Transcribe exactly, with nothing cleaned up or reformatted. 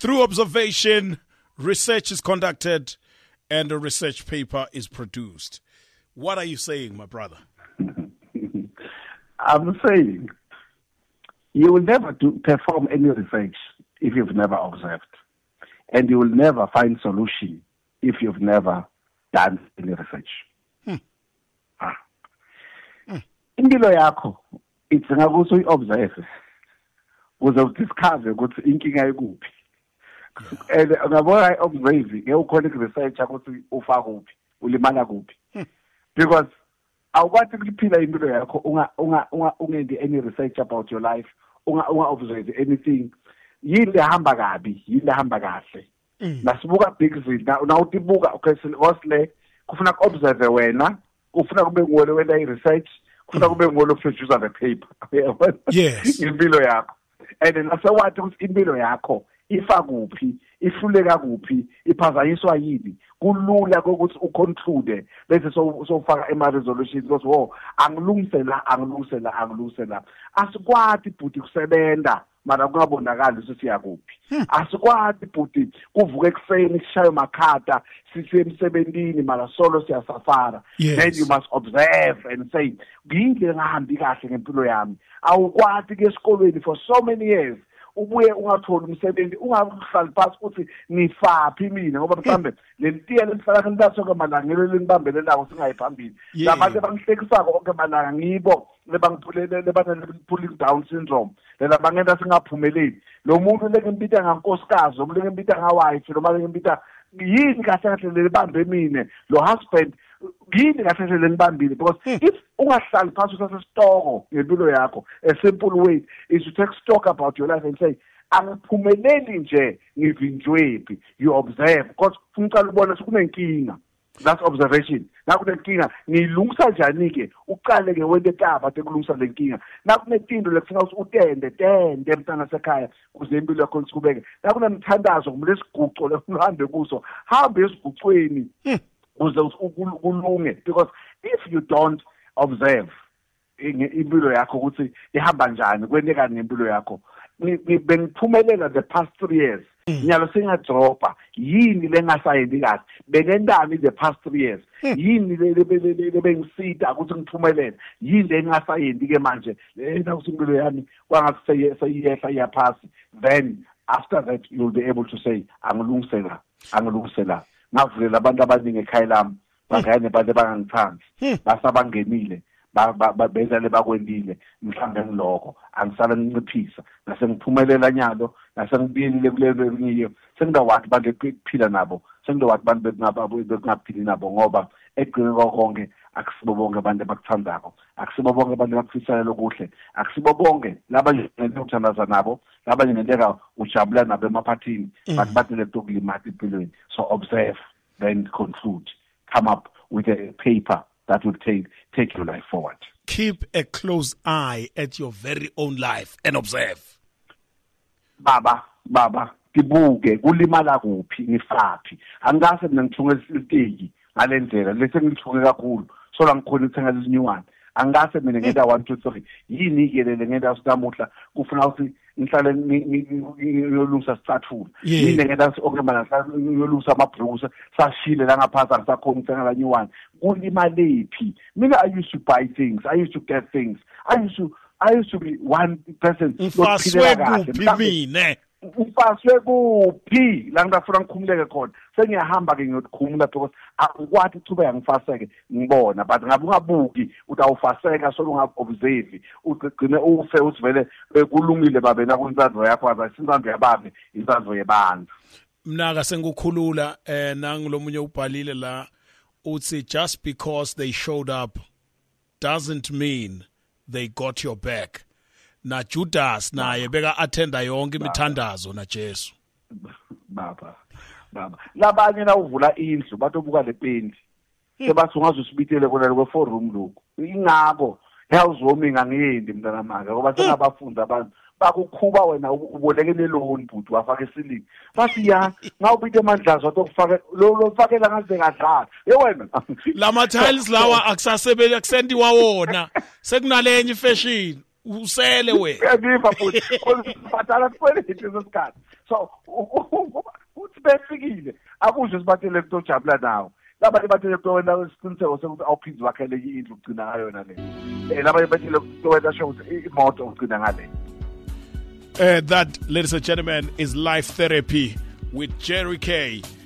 Through observation, research is conducted and a research paper is produced. What are you saying, my brother? I'm saying you will never do, perform any research if you've never observed. And you will never find solution if you've never done any research. Hmm. Ah. Hmm. Impilo yakho idinga ukuthi uyi-observe ukuze udiscover ukuthi inkinga ikuphi. And ngabona i-observe ngeke ukhona i-research ukuthi ufaka kuphi, ulimala kuphi. Because awukwazi ukuphila impilo yakho unga unga ungendi any research about your life, unga unga observe anything. Yini lehamba kabi, yini lehamba kahle. Nasibuka big zinto na utibuka okay sile kufuna ku-observe wena, kufuna kube ngole wena i-research, kufuna kube ngole producer the paper. Yes. Impilo yakho. And nasewathi ukuthi impilo yakho ifa kuphi, ihluleka kuphi, iphazanyiswa yini. Kulula ukuthi uconclude bese so sofaka ema resolutions because wo angilungisela angilungisela angilungisela asikwati bhuti kusebenza mara kungabonakali ukuthi siyakuphi. Asikwati bhuti kuvuka ekseni sishaye makhata sisiye emsebenzini mara solo siyasafara. Then you must observe and say ngiyile ngahambi kahle ngempilo yami. Awukwati ke esikolweni for so many years ubuye ungathola umsebenzi ungahlali phansi ukuthi nifaphi mina ngoba mhlambe lentiya lesihlala kantaso ke malanga ngelo nibambele lawo singayiphambili labantu bangihlekisako konke malanga ngibo lebangiphulele lebana pulling down syndrome lela bangenda singaphumeleli lo muntu lekempita ngankosikazi lo muntu lekempita ngawife lo muntu lekempita yini kahle kahle lebambe mina lo husband yini kahle kahle lenibambile because if ungahlali phansi uthatha stock ngempilo yakho a simple way is to take stock about your life and say angiphumeleli nje ngivinjwepi. You observe because uqala ubona kunenkinga. That's observation. Nakunenkinga ngilungisa njani ke uqale ke wente taba tekulungisa lenkinga. Nakunetinto lekufuna ukuthi utende tende emntana sekhaya kuze impilo yakho iqhubeke. Nakunemthandazo kumele isiguqo lehambe kuso hambe esiguqweni kuze kulunge because if you don't observe impilo yakho ukuthi ihamba njani kwendeka ngempilo yakho bengiphumelela the past three years nyalo singadropa yini lengasayendi kahle bengendani the past three years yini lebengisita ukuthi ngiphumelele yini engasayendi ke manje lena usimpilo yami kwangathi sayiyehla iyaphasi. Then after that you'll be able to say angilungisela angilungisela ngavulela abantu abaningi ekhaya lami bangane bade bangangithandi basabangenile benza lebakwendile mhlambe ngiloko angisala nginciphisa nase ngiphumelela nyalo nase ngibiyile kulelo ngiyo sengidawathi bantu ekuphila nabo sengidawathi bantu bekungaphili nabo ngoba egcine konke akusibo bonke abantu abakuthandako akusibo bonke abantu abakufisela lokuhle akusibo bonke laba nje ngokuthandaza nabo laba nje ngenteka ujabula nabo emaphathini but bathele tokulimata empilweni. So observe, then conclude, come up with a paper that will take take your life forward. Keep a close eye at your very own life and observe. Baba, baba, tibuke kulimala kuphi ngifaphi. Angase mina ngithunge isiteki ngalendlela lese ngithunge kakhulu. So la ngikhona ukuthenga lesinyuwana. Angase mina ngenda one two three yini ke le ngenda sinamuhla kufuna ukuthi ngihlale ngiyolungisa sicathulo yini ngenda okumana ngiyolungisa amabhrusa sashile la ngaphansi angisakhona ukuthenga la nyuwana kulimalephi. Mina I used to buy things, I used to get things, I used to I used to be one person lophila kahle mina ufaswe kuphi la ngifuna ngikhumuleke khona sengiyahamba ke ngiyokhumula because akwathi ukuba ngifaseke ngibona but ngabe ungabuki utawufaseka solo ungaobserve ugcine ufe usivele kulungile babe na kunzandlo yakho abasinzandlo yababe inzandlo yebantu. Mnaka sengikukhulula eh nangilomunye ubhalile la uthi just because they showed up doesn't mean they got your back. Na Judas naye beka attenda yonke imithandazo na Jesu. Baba baba labanye na uvula indlu batobuka lependi sebathi ungazusibithele kona kwe four room lokho ingabo house warming angiyendi mntana maka ngoba sengabafundi abantu bakukhuba wena ubolekele loan bhuti wafaka esilingi bathi ya ngawubithe amandlazo atokufaka lo lofakela ngaze kadlala ye wena lama tiles lawa akusasebele akusendiwa wona sekunalenye ifashion usele we uyaziva futhi uzibhatala sikweleti sesikhathi so uthi befikile akusho sibathele kujabula nawo labanye bathele kwena isiqiniseko sokuthi awuphinzi wakhele indlu ugcina ngayo yona le eh labanye bathele kwena show ukuthi imoto ugcina ngale. Uh, that, ladies and gentlemen, is Life Therapy with Jerry K.